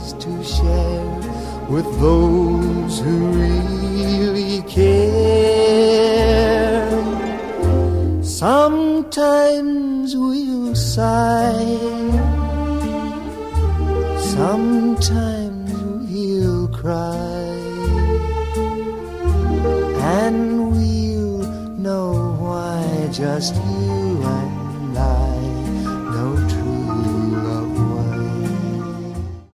to share with those who really care. Sometimes we'll sigh, sometimes we'll cry, and we'll know why, just you and